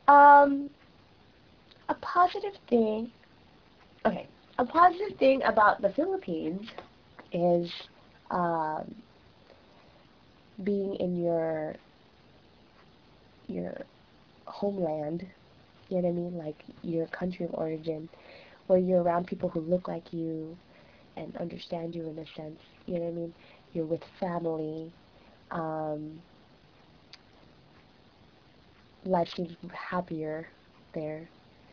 Um, a positive thing, okay, a positive thing about the Philippines is um, being in your homeland, you know what I mean? Like your country of origin, where you're around people who look like you and understand you in a sense, you know what I mean? You're with family. Um, Life seems happier there.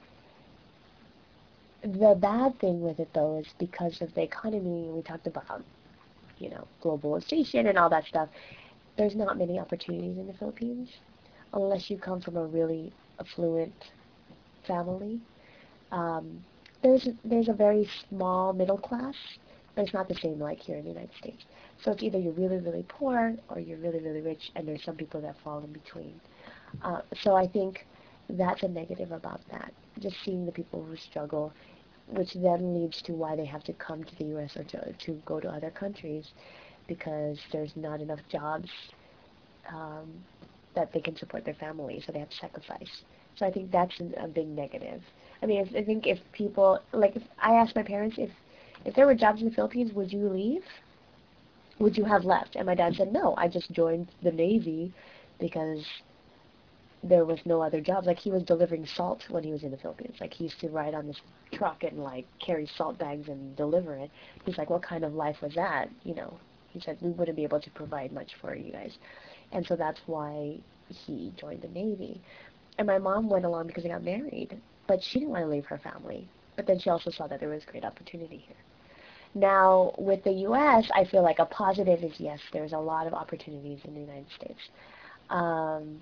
The bad thing with it though is because of the economy, we talked about, globalization and all that stuff, there's not many opportunities in the Philippines unless you come from a really affluent family. Um, there's a very small middle class, but it's not the same like here in the United States. So it's either you're really, really poor or you're really, really rich, and there's some people that fall in between. So I think that's a negative about that, just seeing the people who struggle, which then leads to why they have to come to the U.S. or to go to other countries because there's not enough jobs um, that they can support their family, so they have to sacrifice. So I think that's a big negative. I mean, I think if people, like, if I asked my parents if there were jobs in the Philippines, would you leave? Would you have left? And my dad said, no, I just joined the Navy because there was no other jobs. Like he was delivering salt when he was in the Philippines. Like he used to ride on this truck and like carry salt bags and deliver it. He's like, what kind of life was that? He said we wouldn't be able to provide much for you guys, and so that's why he joined the Navy. And my mom went along because they got married, but she didn't want to leave her family. But then she also saw that there was great opportunity here. Now, with the U.S., I feel like a positive is yes, there's a lot of opportunities in the United States. Um,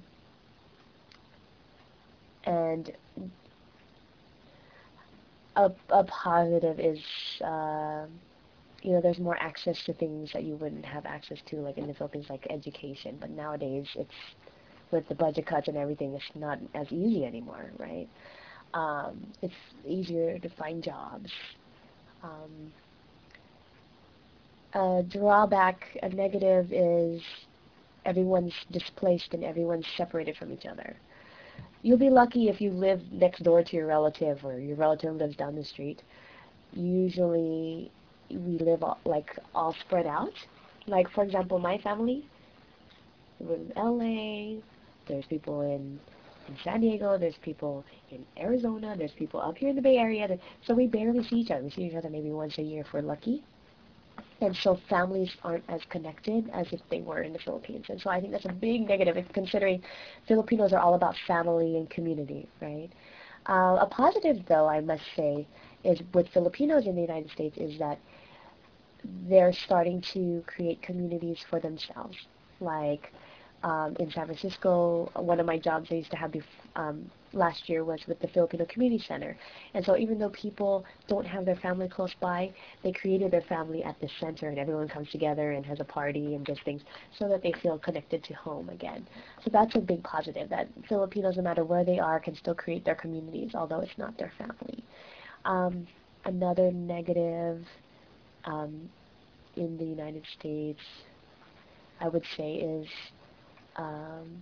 and a positive is, there's more access to things that you wouldn't have access to, like in the Philippines, like education. But nowadays, it's with the budget cuts and everything, it's not as easy anymore, right? It's easier to find jobs. Um, a drawback, a negative is everyone's displaced and everyone's separated from each other. You'll be lucky if you live next door to your relative or your relative lives down the street. Usually we live all spread out. Like for example, my family live in LA. There's people in San Diego. There's people in Arizona. There's people up here in the Bay Area. So we barely see each other. We see each other maybe once a year if we're lucky. And so families aren't as connected as if they were in the Philippines. And so I think that's a big negative, considering Filipinos are all about family and community, right? A positive, though, I must say, is with Filipinos in the United States is that they're starting to create communities for themselves. Like in San Francisco, one of my jobs I used to have last year was with the Filipino Community Center. And so even though people don't have their family close by, they created their family at the center and everyone comes together and has a party and does things so that they feel connected to home again. So that's a big positive, that Filipinos, no matter where they are, can still create their communities, although it's not their family. Um, Another negative um, in the United States, I would say, is um,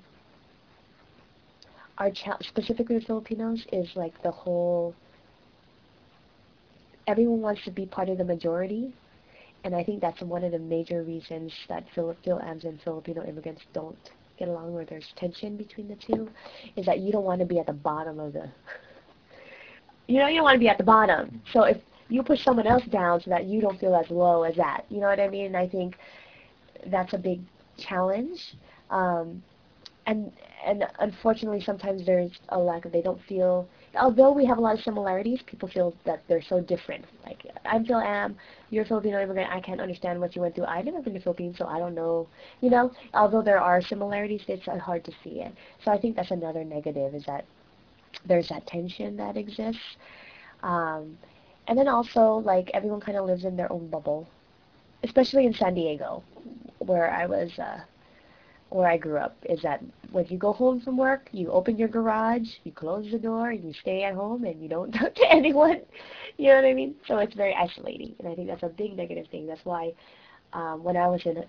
specifically the Filipinos, is like the whole, everyone wants to be part of the majority, and I think that's one of the major reasons that Phil-Ams and Filipino immigrants don't get along, where there's tension between the two, is that you don't want to be at the bottom of the, you don't want to be at the bottom. So if you push someone else down so that you don't feel as low as that, you know what I mean? And I think that's a big challenge. Um, and unfortunately sometimes there's a lack of, they don't feel, although we have a lot of similarities, people feel that they're so different. Like, I'm Phil Am, you're a Filipino immigrant, I can't understand what you went through. I've never been to the Philippines, so I don't know, although there are similarities, it's hard to see it. So I think that's another negative, is that there's that tension that exists. Um, and then also, like, everyone kind of lives in their own bubble, especially in San Diego, where where I grew up, is that when you go home from work, you open your garage, you close the door, and you stay at home, and you don't talk to anyone. You know what I mean? So it's very isolating, and I think that's a big negative thing. That's why when I was in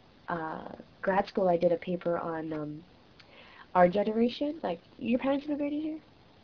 grad school, I did a paper on our generation. Like, your parents immigrated here?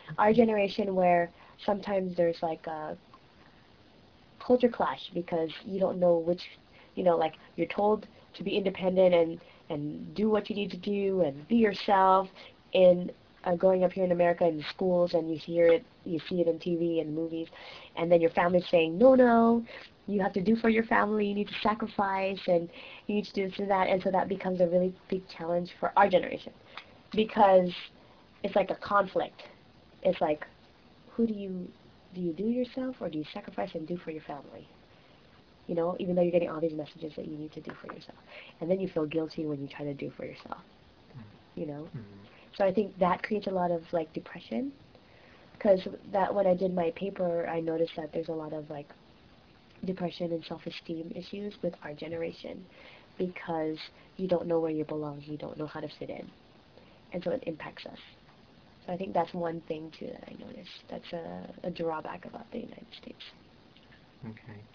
our generation where sometimes there's like a culture clash because you don't know which, like you're told to be independent and do what you need to do and be yourself. In growing up here in America in schools, and you see it in TV and movies, and then your family's saying, no, no, you have to do for your family, you need to sacrifice, and you need to do this and that, and so that becomes a really big challenge for our generation because it's like a conflict. It's like, who do you do yourself, or do you sacrifice and do for your family? Even though you're getting all these messages that you need to do for yourself. And then you feel guilty when you try to do for yourself, you know? Mm-hmm. So I think that creates a lot of, like, depression. Because that when I did my paper, I noticed that there's a lot of, like, depression and self-esteem issues with our generation because you don't know where you belong. You don't know how to fit in. And so it impacts us. So I think that's one thing, too, that I noticed. That's a drawback about the United States. Okay.